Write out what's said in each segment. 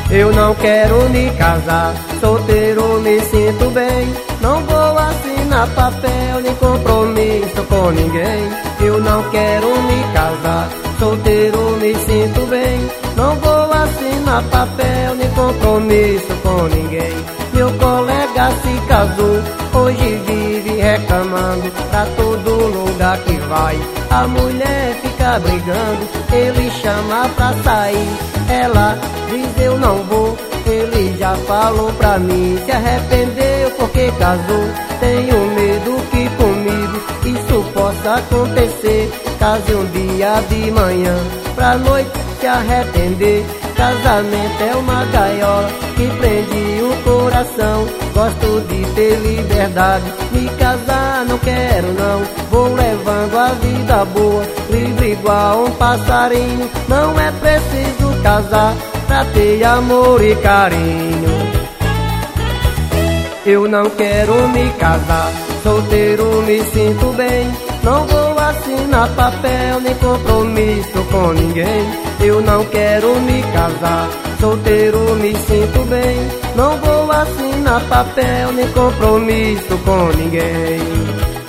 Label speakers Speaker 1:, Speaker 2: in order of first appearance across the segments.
Speaker 1: Eu não quero me casar, solteiro me sinto bem. Não vou assinar papel nem compromisso com ninguém. Eu não quero me casar, solteiro me sinto bem. Não vou assinar papel nem compromisso com ninguém. Meu colega se casou, hoje vive reclamando. Pra todo lugar que vai, a mulher fica brigando. Ele chama pra sair, ela diz eu não vou. Ele já falou pra mim, se arrependeu porque casou. Tenho medo que comigo isso possa acontecer. Case um dia de manhã, pra noite se arrepender. Casamento é uma gaiola que prende o coração. Gosto de ter liberdade, me casar não quero não. Vou levando a vida boa, livre igual um passarinho. Não é preciso casar pra ter amor e carinho. Eu não quero me casar, solteiro me sinto bem. Não vou assinar papel nem compromisso com ninguém. Eu não quero me casar, solteiro me sinto bem. Não vou assinar papel nem compromisso com ninguém.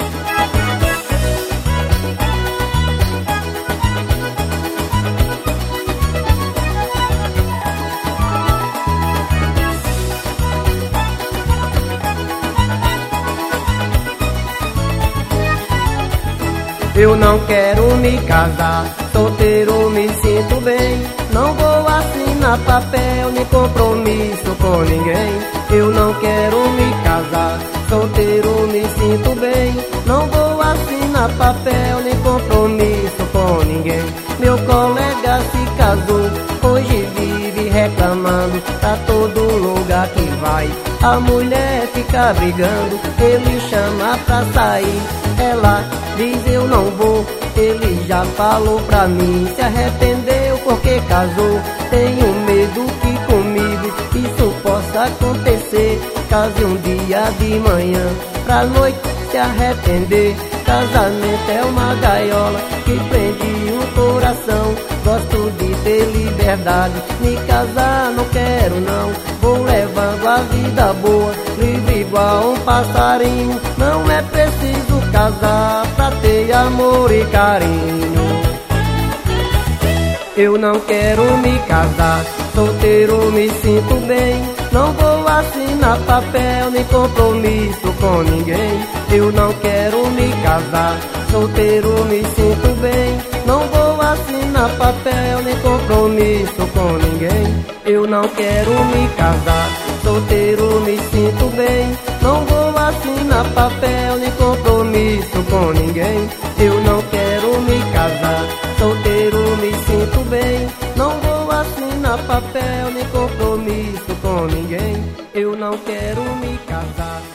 Speaker 1: Eu não quero me casar, solteiro me sinto bem. Não vou assinar papel nem compromisso com ninguém. Eu não quero me casar, solteiro me sinto bem. Não vou assinar papel nem compromisso com ninguém. Meu colega se casou, hoje vive reclamando. Pra todo lugar que vai, a mulher fica brigando. Ele chama pra sair, ela diz eu não vou. Ele já falou pra mim, se arrependeu porque casou. Tenho medo que comigo isso possa acontecer. Case um dia de manhã, pra noite se arrepender. Casamento é uma gaiola que prende o coração. Gosto de ter liberdade, me casar não quero não. Vou levando a vida boa, livre igual um passarinho. Não é preciso casar pra ter amor e carinho. Eu não quero me casar, solteiro me sinto bem. Não vou assinar papel nem compromisso com ninguém. Eu não quero me casar, solteiro me sinto bem. Não vou assinar papel nem compromisso com ninguém. Eu não quero me casar, solteiro me sinto bem. Não vou assinar papel nem compromisso com ninguém. Eu não quero me casar, solteiro me sinto bem. Não vou assinar papel nem compromisso com ninguém. Eu não quero me casar.